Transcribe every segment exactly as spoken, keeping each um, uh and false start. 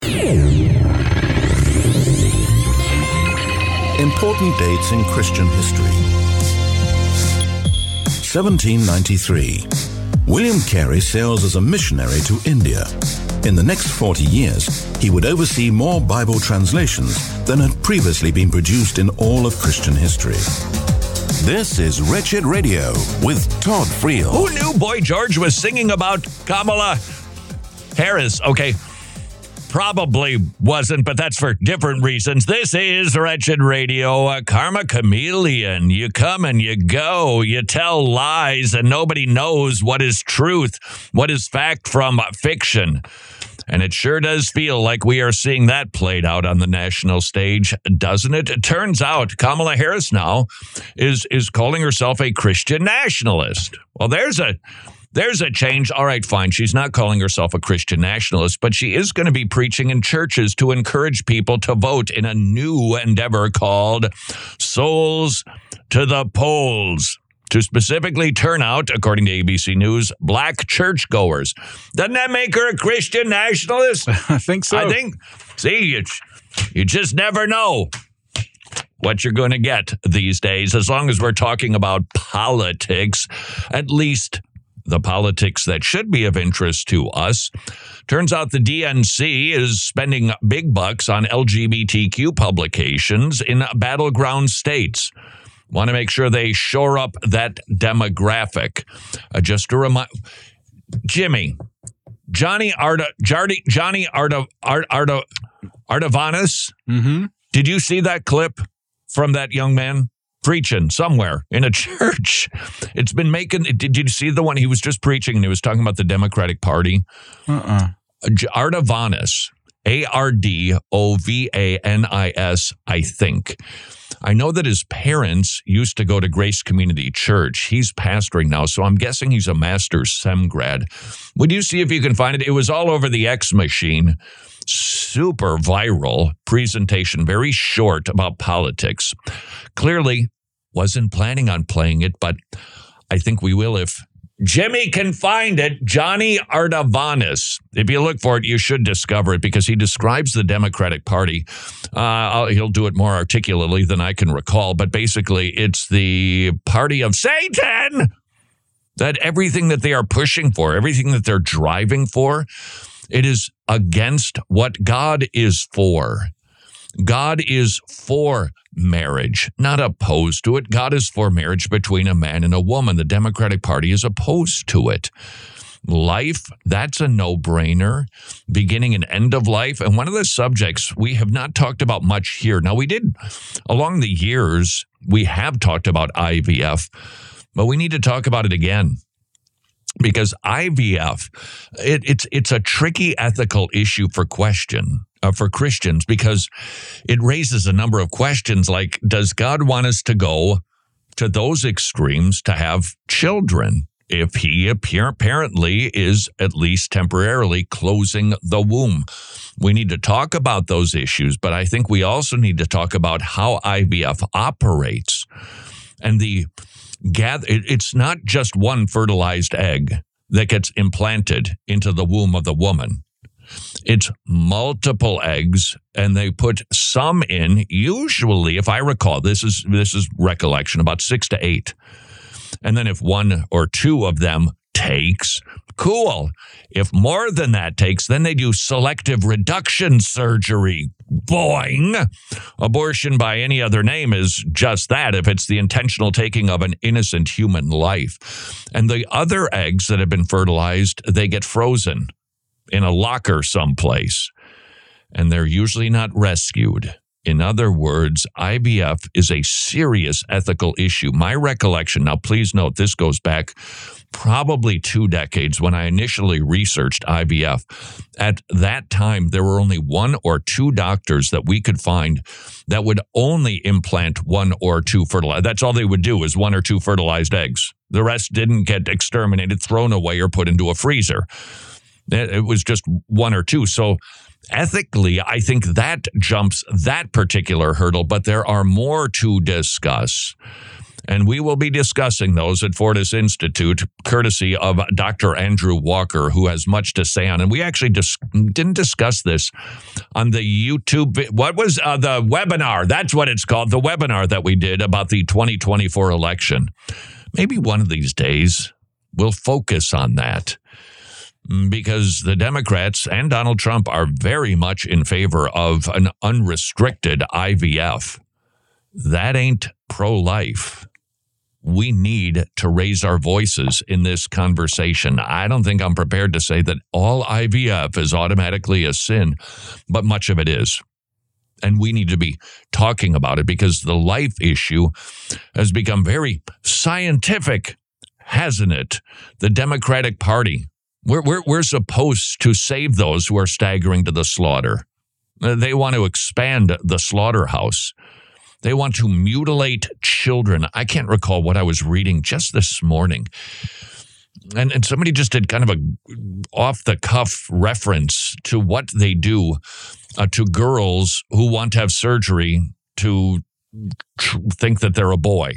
Important dates in Christian history. seventeen ninety-three. William Carey sails as a missionary to India. In the next forty years, he would oversee more Bible translations than had previously been produced in all of Christian history. This is Wretched Radio with Todd Friel. Who knew Boy George was singing about Kamala Harris? Okay, probably wasn't, but that's for different reasons. This is Wretched Radio, a karma chameleon. You come and you go. You tell lies, and nobody knows what is truth, what is fact from fiction. And it sure does feel like we are seeing that played out on the national stage, doesn't it? It turns out Kamala Harris now is is calling herself a Christian nationalist. Well, there's a there's a change. All right, fine. She's not calling herself a Christian nationalist, but she is going to be preaching in churches to encourage people to vote in a new endeavor called Souls to the Polls, to specifically turn out, according to A B C News, black churchgoers. Doesn't that make her a Christian nationalist? I think so. I think, see, you, you just never know what you're going to get these days, as long as we're talking about politics, at least the politics that should be of interest to us. Turns out the D N C is spending big bucks on L G B T Q publications in battleground states. Want to make sure they shore up that demographic. Uh, just to remind, Jimmy, Johnny Arda, Jardy, Johnny Arda, Arda, Arda, Ardavanis. Mm-hmm. Did you see that clip from that young man preaching somewhere in a church? It's been making. Did, did you see the one he was just preaching and he was talking about the Democratic Party? Uh-uh. Ardavanis, A R D O V A N I S, I think. I know that his parents used to go to Grace Community Church. He's pastoring now, so I'm guessing he's a master's sem grad. Would you see if you can find it? It was all over the X machine. Super viral presentation, very short, about politics. Clearly wasn't planning on playing it, but I think we will if Jimmy can find it. Johnny Ardavanis. If you look for it, you should discover it because he describes the Democratic Party. Uh, he'll do it more articulately than I can recall, but basically it's the party of Satan. That everything that they are pushing for, everything that they're driving for, it is against what God is for. God is for marriage, not opposed to it. God is for marriage between a man and a woman. The Democratic Party is opposed to it. Life, that's a no-brainer. Beginning and end of life. And one of the subjects we have not talked about much here. Now, we did, along the years, we have talked about I V F, but we need to talk about it again. Because I V F, it, it's it's a tricky ethical issue for question uh, for Christians because it raises a number of questions like, does God want us to go to those extremes to have children if he appear, apparently is at least temporarily closing the womb? We need to talk about those issues, but I think we also need to talk about how I V F operates and the Gather, it's not just one fertilized egg that gets implanted into the womb of the woman. It's multiple eggs, and they put some in, usually, if I recall, this is this is recollection, about six to eight. And then if one or two of them takes, cool. If more than that takes, then they do selective reduction surgery. Boing. Abortion by any other name is just that, if it's the intentional taking of an innocent human life. And the other eggs that have been fertilized, they get frozen in a locker someplace, and they're usually not rescued. In other words, I V F is a serious ethical issue. My recollection, now please note, this goes back probably two decades when I initially researched I V F. At that time, there were only one or two doctors that we could find that would only implant one or two fertilized. That's all they would do is one or two fertilized eggs. The rest didn't get exterminated, thrown away, or put into a freezer. It was just one or two. So ethically, I think that jumps that particular hurdle, but there are more to discuss. And we will be discussing those at Fortis Institute, courtesy of Doctor Andrew Walker, who has much to say on. And we actually dis- didn't discuss this on the YouTube. What was uh, the webinar? That's what it's called, the webinar that we did about the twenty twenty-four election. Maybe one of these days we'll focus on that, because the Democrats and Donald Trump are very much in favor of an unrestricted I V F. That ain't pro-life. We need to raise our voices in this conversation. I don't think I'm prepared to say that all I V F is automatically a sin, but much of it is. And we need to be talking about it because the life issue has become very scientific, hasn't it? The Democratic Party. We're, we're, we're supposed to save those who are staggering to the slaughter. They want to expand the slaughterhouse. They want to mutilate children. I can't recall what I was reading just this morning. And, and somebody just did kind of a off-the-cuff reference to what they do uh, to girls who want to have surgery to tr- think that they're a boy.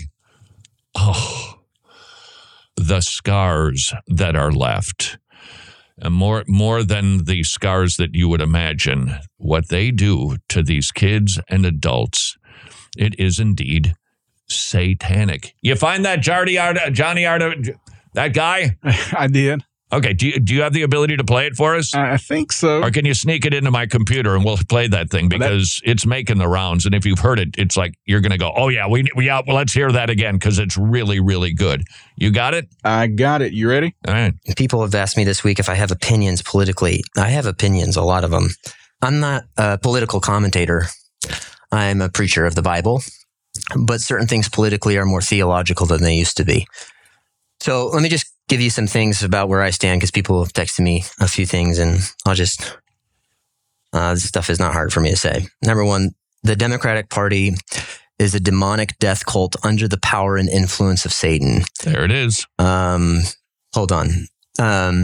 Oh, the scars that are left. And more, more than the scars that you would imagine, what they do to these kids and adults, it is indeed satanic. You find that Johnny Arda, Johnny Arda, that guy? I did. Okay, do you, do you have the ability to play it for us? I think so. Or can you sneak it into my computer and we'll play that thing, because that, it's making the rounds. And if you've heard it, it's like you're going to go, oh, yeah, we, we yeah, well, let's hear that again, because it's really, really good. You got it? I got it. You ready? All right. People have asked me this week if I have opinions politically. I have opinions, a lot of them. I'm not a political commentator. I'm a preacher of the Bible, but certain things politically are more theological than they used to be. So let me just give you some things about where I stand, because people have texted me a few things, and I'll just, uh, this stuff is not hard for me to say. Number one, the Democratic Party is a demonic death cult under the power and influence of Satan. There it is. Um, hold on. Um,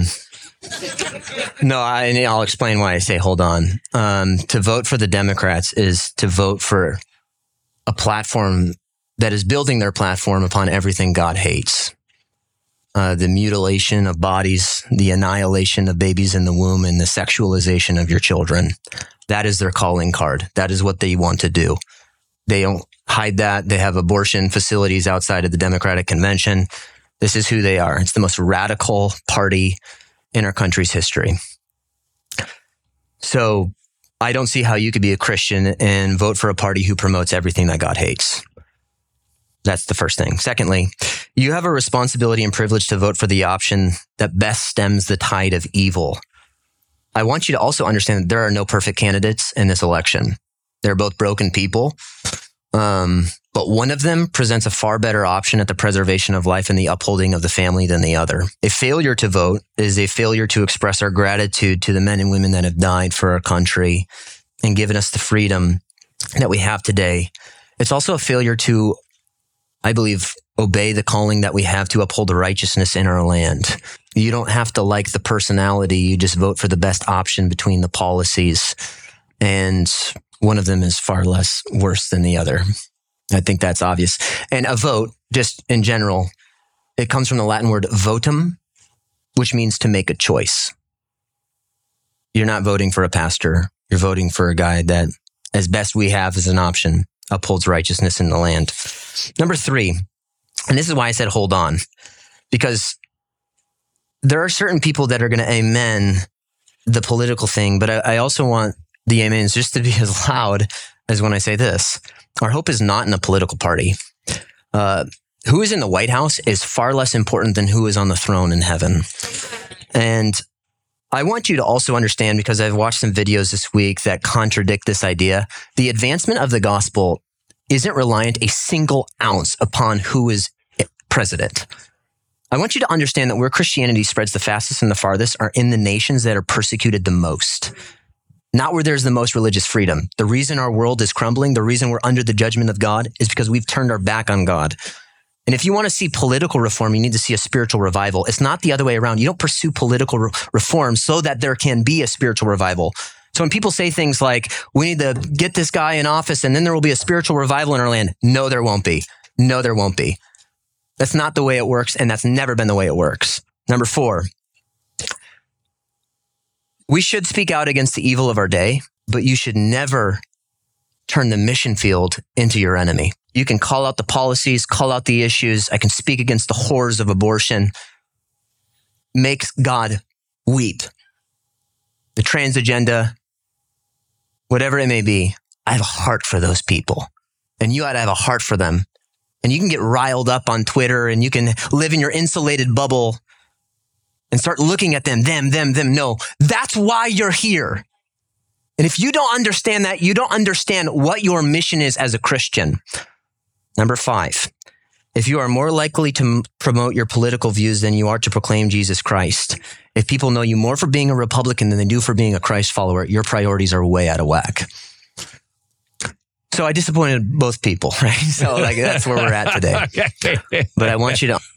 no, I, I'll explain why I say hold on. Um, to vote for the Democrats is to vote for a platform that is building their platform upon everything God hates. Uh, the mutilation of bodies, the annihilation of babies in the womb, and the sexualization of your children. That is their calling card. That is what they want to do. They don't hide that. They have abortion facilities outside of the Democratic Convention. This is who they are. It's the most radical party in our country's history. So I don't see how you could be a Christian and vote for a party who promotes everything that God hates. That's the first thing. Secondly, you have a responsibility and privilege to vote for the option that best stems the tide of evil. I want you to also understand that there are no perfect candidates in this election. They're both broken people. Um, but one of them presents a far better option at the preservation of life and the upholding of the family than the other. A failure to vote is a failure to express our gratitude to the men and women that have died for our country and given us the freedom that we have today. It's also a failure to, I believe, obey the calling that we have to uphold the righteousness in our land. You don't have to like the personality. You just vote for the best option between the policies. And one of them is far less worse than the other. I think that's obvious. And a vote, just in general, it comes from the Latin word votum, which means to make a choice. You're not voting for a pastor. You're voting for a guy that, as best we have as an option, upholds righteousness in the land. Number three, and this is why I said hold on, because there are certain people that are going to amen the political thing, but I, I also want the amens just to be as loud as when I say this. Our hope is not in a political party. Uh, who is in the White House is far less important than who is on the throne in heaven. And I want you to also understand, because I've watched some videos this week that contradict this idea, the advancement of the gospel isn't reliant a single ounce upon who is president. I want you to understand that where Christianity spreads the fastest and the farthest are in the nations that are persecuted the most. Not where there's the most religious freedom. The reason our world is crumbling, the reason we're under the judgment of God, is because we've turned our back on God. And if you want to see political reform, you need to see a spiritual revival. It's not the other way around. You don't pursue political re- reform so that there can be a spiritual revival. So when people say things like, we need to get this guy in office and then there will be a spiritual revival in our land. No, there won't be. No, there won't be. That's not the way it works, and that's never been the way it works. Number four, we should speak out against the evil of our day, but you should never turn the mission field into your enemy. You can call out the policies, call out the issues. I can speak against the horrors of abortion. Makes God weep. The trans agenda, whatever it may be, I have a heart for those people. And you ought to have a heart for them. And you can get riled up on Twitter and you can live in your insulated bubble and start looking at them, them, them, them. No, that's why you're here. And if you don't understand that, you don't understand what your mission is as a Christian. Number five, if you are more likely to m- promote your political views than you are to proclaim Jesus Christ, if people know you more for being a Republican than they do for being a Christ follower, your priorities are way out of whack. So I disappointed both people, right? So like that's where we're at today. But I want you to...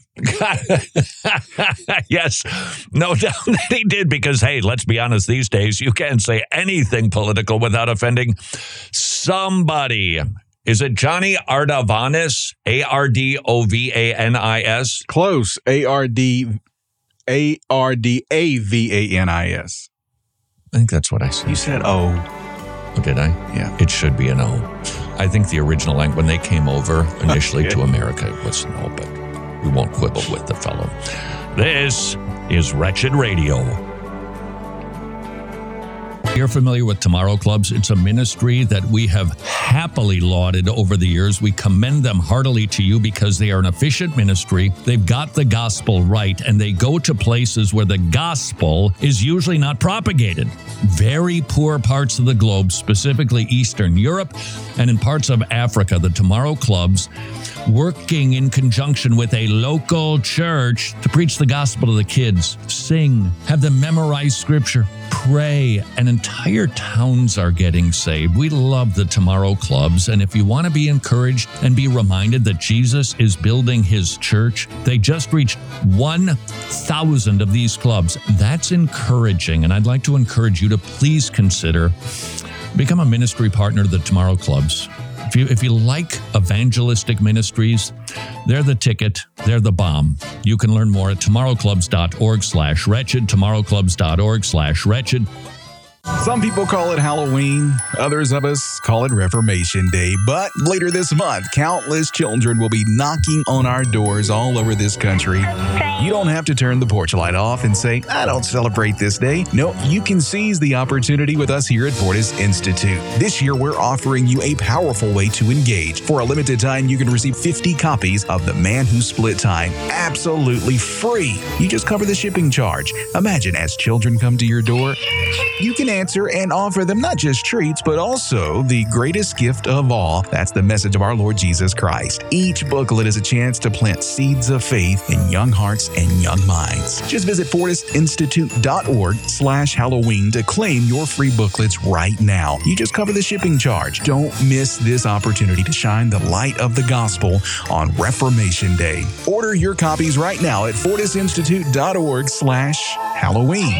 Yes, no doubt that he did, because, hey, let's be honest, these days you can't say anything political without offending somebody. Is it Johnny Ardavanis? A R D O V A N I S? Close. A R D A R D A V A N I S. I think that's what I said. You said O. Oh, did I? Yeah. It should be an O. I think the original language, when they came over initially Okay. to America, it was an O, but we won't quibble with the fellow. This is Wretched Radio. You're familiar with Tomorrow Clubs. It's a ministry that we have happily lauded over the years. We commend them heartily to you because they are an efficient ministry. They've got the gospel right, and they go to places where the gospel is usually not propagated. Very poor parts of the globe, specifically Eastern Europe and in parts of Africa, the Tomorrow Clubs, working in conjunction with a local church to preach the gospel to the kids, sing, have them memorize scripture, pray, and entire towns are getting saved. We love the Tomorrow Clubs, and if you want to be encouraged and be reminded that Jesus is building his church, they just reached one thousand of these clubs. That's encouraging, and I'd like to encourage you to please consider become a ministry partner to the Tomorrow Clubs. If you, if you like evangelistic ministries, they're the ticket, they're the bomb. You can learn more at tomorrowclubs.org slash wretched, tomorrowclubs.org slash wretched. Some people call it Halloween. Others of us call it Reformation Day. But later this month, countless children will be knocking on our doors all over this country. You don't have to turn the porch light off and say, I don't celebrate this day. No, you can seize the opportunity with us here at Fortis Institute. This year, we're offering you a powerful way to engage. For a limited time, you can receive fifty copies of The Man Who Split Time, absolutely free. You just cover the shipping charge. Imagine as children come to your door, you can answer and offer them not just treats, but also the greatest gift of all. That's the message of our Lord Jesus Christ. Each booklet is a chance to plant seeds of faith in young hearts and young minds. Just visit fortisinstitute.org slash Halloween to claim your free booklets right now. You just cover the shipping charge. Don't miss this opportunity to shine the light of the gospel on Reformation Day. Order your copies right now at fortisinstitute.org slash Halloween.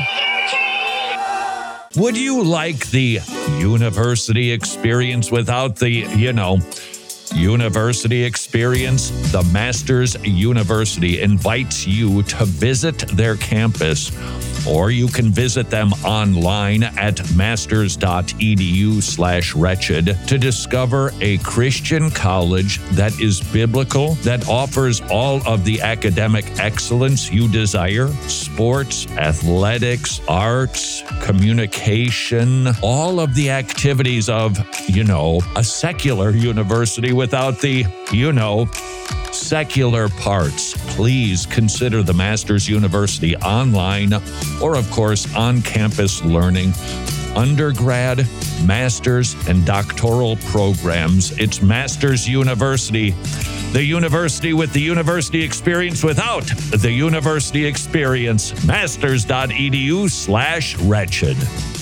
Would you like the university experience without the, you know, university experience? The Masters University invites you to visit their campus, or you can visit them online at masters.edu slash wretched to discover a Christian college that is biblical, that offers all of the academic excellence you desire: sports, athletics, arts, communication, all of the activities of, you know, a secular university without the, you know, secular parts. Please consider the Masters University online or, of course, on-campus learning, undergrad, master's, and doctoral programs. It's Masters University, the university with the university experience without the university experience. Masters.edu slash wretched.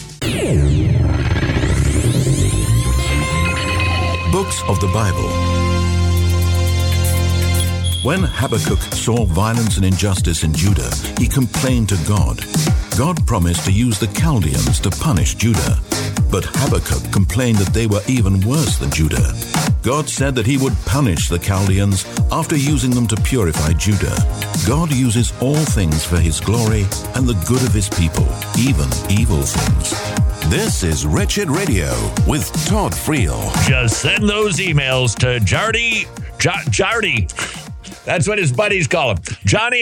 Books of the Bible. When Habakkuk saw violence and injustice in Judah, he complained to God. God promised to use the Chaldeans to punish Judah, but Habakkuk complained that they were even worse than Judah. God said that he would punish the Chaldeans after using them to purify Judah. God uses all things for his glory and the good of his people, even evil things. This is Wretched Radio with Todd Friel. Just send those emails to Jardy, J- Jardy. That's what his buddies call him. Johnny.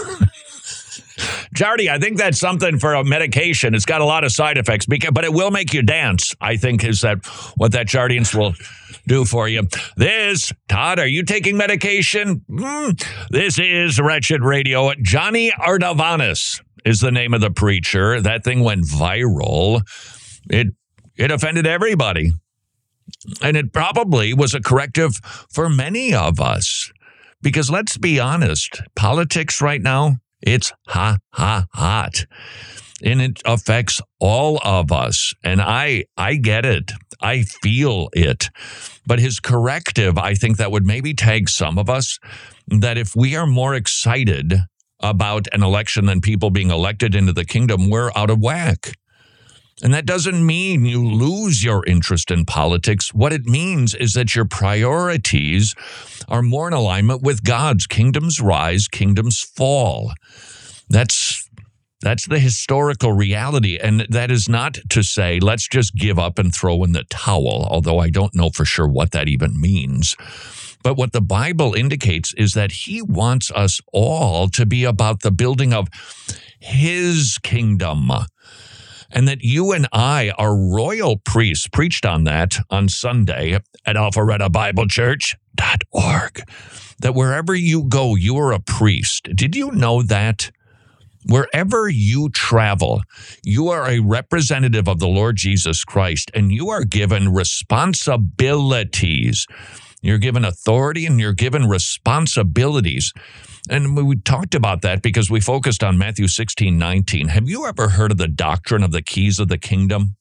Jardy, I think that's something for a medication. It's got a lot of side effects, but it will make you dance, I think, is that what that Jardians will do for you. This, Todd, are you taking medication? Mm, this is Wretched Radio. Johnny Ardavanis is the name of the preacher. That thing went viral. It it offended everybody. And it probably was a corrective for many of us. Because let's be honest, politics right now, it's ha, ha, hot. And it affects all of us. And I I get it. I feel it. But his corrective, I think that would maybe tag some of us, that if we are more excited about an election than people being elected into the kingdom, we're out of whack. And that doesn't mean you lose your interest in politics. What it means is that your priorities are more in alignment with God's. Kingdoms rise, kingdoms fall. That's that's the historical reality. And that is not to say, let's just give up and throw in the towel, although I don't know for sure what that even means. But what the Bible indicates is that he wants us all to be about the building of his kingdom. And that you and I are royal priests. Preached on that on Sunday at Alpharetta Bible Church dot org. That wherever you go, you are a priest. Did you know that? Wherever you travel, you are a representative of the Lord Jesus Christ, and you are given responsibilities. You're given authority and you're given responsibilities. And we talked about that because we focused on Matthew sixteen nineteen. Have you ever heard of the doctrine of the keys of the kingdom?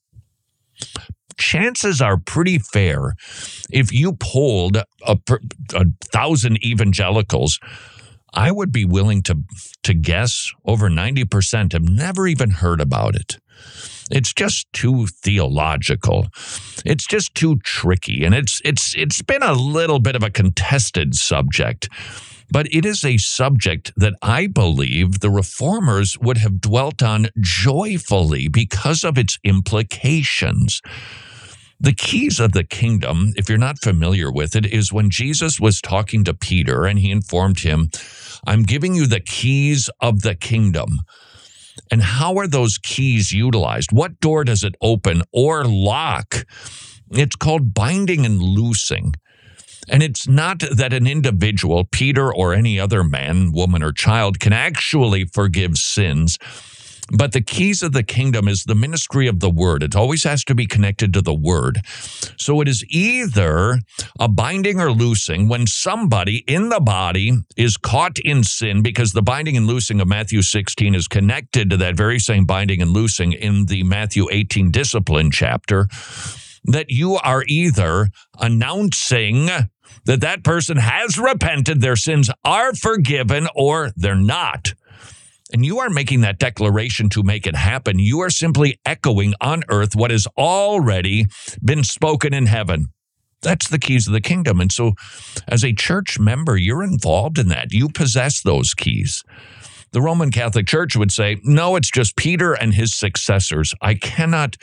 Chances are pretty fair if you polled a, a thousand evangelicals, I would be willing to, to guess over ninety percent have never even heard about it. It's just too theological. It's just too tricky. And it's it's it's been a little bit of a contested subject. But it is a subject that I believe the reformers would have dwelt on joyfully because of its implications. The keys of the kingdom, if you're not familiar with it, is when Jesus was talking to Peter and he informed him, I'm giving you the keys of the kingdom. And how are those keys utilized? What door does it open or lock? It's called binding and loosing. And it's not that an individual, Peter or any other man, woman, or child, can actually forgive sins. But the keys of the kingdom is the ministry of the word. It always has to be connected to the word. So it is either a binding or loosing when somebody in the body is caught in sin, because the binding and loosing of Matthew sixteen is connected to that very same binding and loosing in the Matthew eighteen discipline chapter, that you are either announcing that that person has repented, their sins are forgiven, or they're not. And you are making that declaration to make it happen. You are simply echoing on earth what has already been spoken in heaven. That's the keys of the kingdom. And so as a church member, you're involved in that. You possess those keys. The Roman Catholic Church would say, no, it's just Peter and his successors. I cannot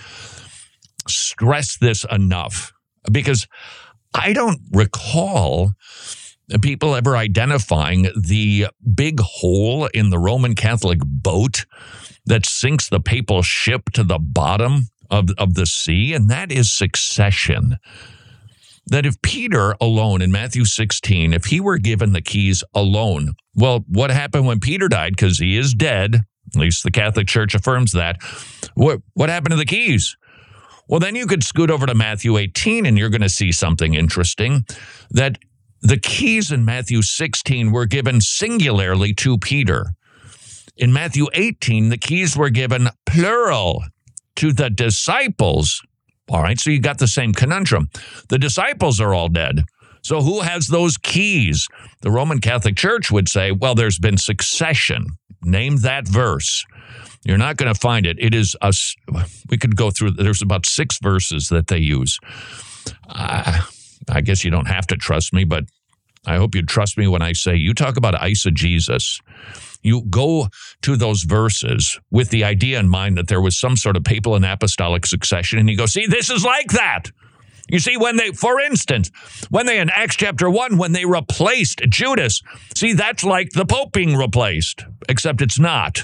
stress this enough because I don't recall people ever identifying the big hole in the Roman Catholic boat that sinks the papal ship to the bottom of, of the sea, and that is succession. That if Peter alone in Matthew sixteen, if he were given the keys alone, well, what happened when Peter died? Because he is dead, at least the Catholic Church affirms that. What, what happened to the keys? Well, then you could scoot over to Matthew eighteen and you're going to see something interesting, that the keys in Matthew sixteen were given singularly to Peter. In Matthew eighteen, the keys were given plural to the disciples. All right, so you got the same conundrum. The disciples are all dead. So who has those keys? The Roman Catholic Church would say, well, there's been succession. Name that verse. You're not going to find it. It is a, we could go through, there's about six verses that they use. Uh, I guess you don't have to trust me, but I hope you trust me when I say you talk about eisegesis. You go to those verses with the idea in mind that there was some sort of papal and apostolic succession, and you go, see, this is like that. You see, when they, for instance, when they, in Acts chapter one, when they replaced Judas, see, that's like the Pope being replaced, except it's not.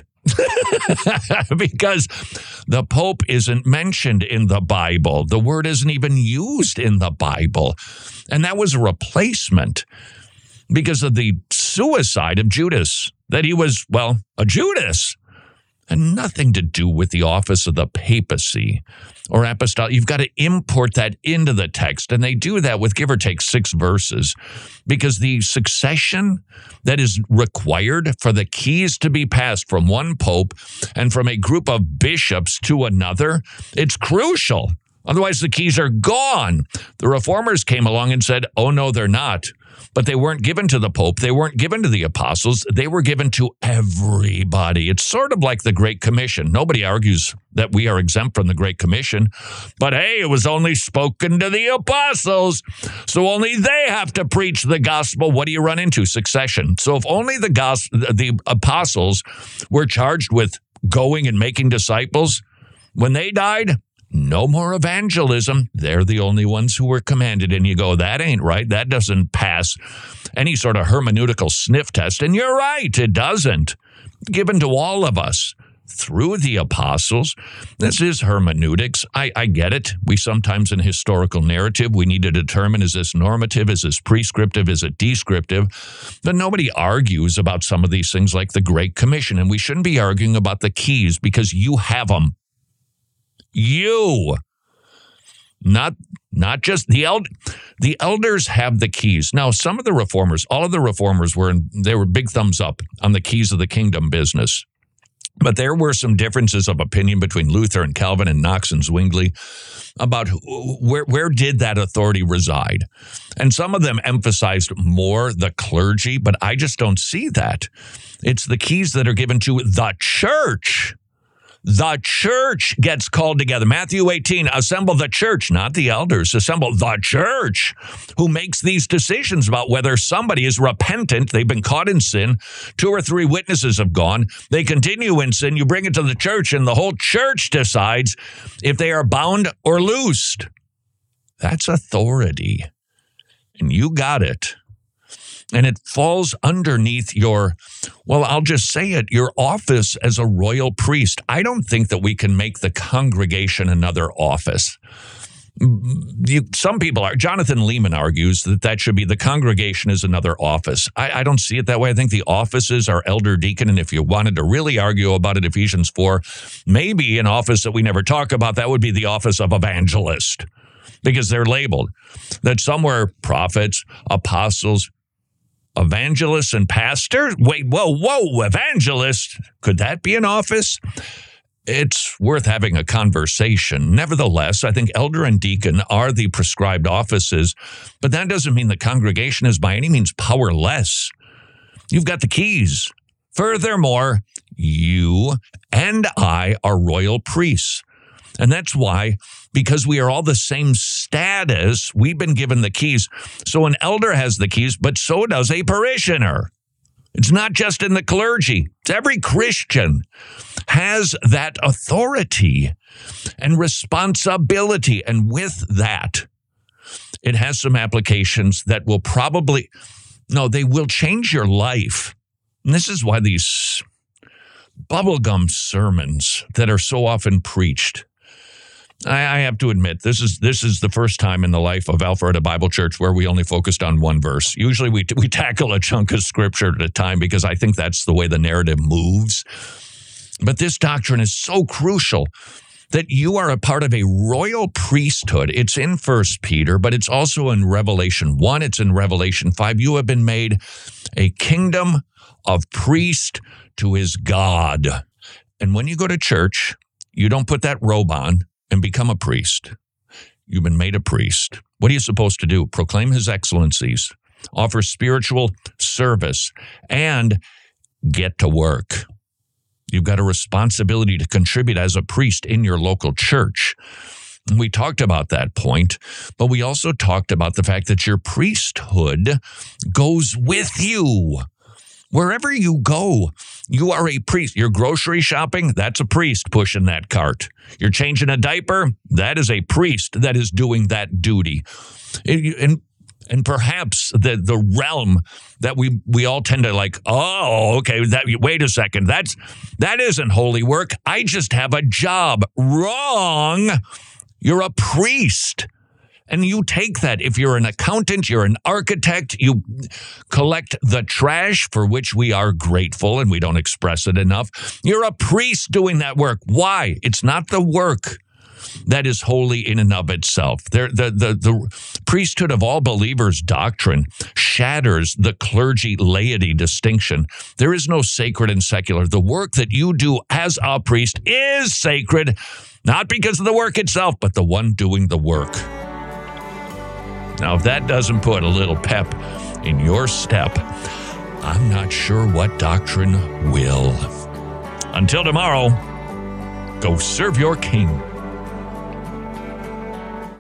Because the Pope isn't mentioned in the Bible. The word isn't even used in the Bible. And that was a replacement because of the suicide of Judas, that he was, well, a Judas, and nothing to do with the office of the papacy or apostolic. You've got to import that into the text, and they do that with give or take six verses, because the succession that is required for the keys to be passed from one pope and from a group of bishops to another, it's crucial. Otherwise, the keys are gone. The reformers came along and said, oh, no, they're not. But they weren't given to the Pope. They weren't given to the apostles. They were given to everybody. It's sort of like the Great Commission. Nobody argues that we are exempt from the Great Commission. But hey, it was only spoken to the apostles. So only they have to preach the gospel. What do you run into? Succession. So if only the gospel, the apostles were charged with going and making disciples, when they died, no more evangelism. They're the only ones who were commanded. And you go, that ain't right. That doesn't pass any sort of hermeneutical sniff test. And you're right, it doesn't. Given to all of us through the apostles. This is hermeneutics. I, I get it. We sometimes in historical narrative, we need to determine, is this normative? Is this prescriptive? Is it descriptive? But nobody argues about some of these things like the Great Commission. And we shouldn't be arguing about the keys because you have them. You, not not just the eld, the elders have the keys. Now, some of the reformers, all of the reformers were in, they were big thumbs up on the keys of the kingdom business. But there were some differences of opinion between Luther and Calvin and Knox and Zwingli about where where did that authority reside. And some of them emphasized more the clergy, but I just don't see that. It's the keys that are given to the church. The church gets called together. Matthew eighteen, assemble the church, not the elders. Assemble the church who makes these decisions about whether somebody is repentant. They've been caught in sin. Two or three witnesses have gone. They continue in sin. You bring it to the church, and the whole church decides if they are bound or loosed. That's authority. And you got it. And it falls underneath your, well, I'll just say it, your office as a royal priest. I don't think that we can make the congregation another office. You, some people are. Jonathan Leeman argues that that should be the congregation is another office. I, I don't see it that way. I think the offices are elder deacon. And if you wanted to really argue about it, Ephesians four, maybe an office that we never talk about, that would be the office of evangelist, because they're labeled that somewhere prophets, apostles, evangelists and pastors? Wait, whoa, whoa, evangelist. Could that be an office? It's worth having a conversation. Nevertheless, I think elder and deacon are the prescribed offices, but that doesn't mean the congregation is by any means powerless. You've got the keys. Furthermore, you and I are royal priests. And that's why, because we are all the same status, we've been given the keys. So an elder has the keys, but so does a parishioner. It's not just in the clergy. It's every Christian has that authority and responsibility. And with that, it has some applications that will probably, no, they will change your life. And this is why these bubblegum sermons that are so often preached, I have to admit, this is this is the first time in the life of Alpharetta Bible Church where we only focused on one verse. Usually we we tackle a chunk of scripture at a time because I think that's the way the narrative moves. But this doctrine is so crucial that you are a part of a royal priesthood. It's in First Peter, but it's also in Revelation one. It's in Revelation five. You have been made a kingdom of priests to his God. And when you go to church, you don't put that robe on and become a priest. You've been made a priest. What are you supposed to do? Proclaim his excellencies, offer spiritual service, and get to work. You've got a responsibility to contribute as a priest in your local church. We talked about that point, but we also talked about the fact that your priesthood goes with you. Wherever you go, you are a priest. You're grocery shopping, that's a priest pushing that cart. You're changing a diaper, that is a priest that is doing that duty. And and perhaps the the realm that we we all tend to like, oh, okay, that wait a second, that's that isn't holy work. I just have a job. Wrong. You're a priest. And you take that. If you're an accountant, you're an architect, you collect the trash, for which we are grateful and we don't express it enough. You're a priest doing that work. Why? It's not the work that is holy in and of itself. There, the, the, the priesthood of all believers doctrine shatters the clergy-laity distinction. There is no sacred and secular. The work that you do as a priest is sacred, not because of the work itself, but the one doing the work. Now, if that doesn't put a little pep in your step, I'm not sure what doctrine will. Until tomorrow, go serve your king.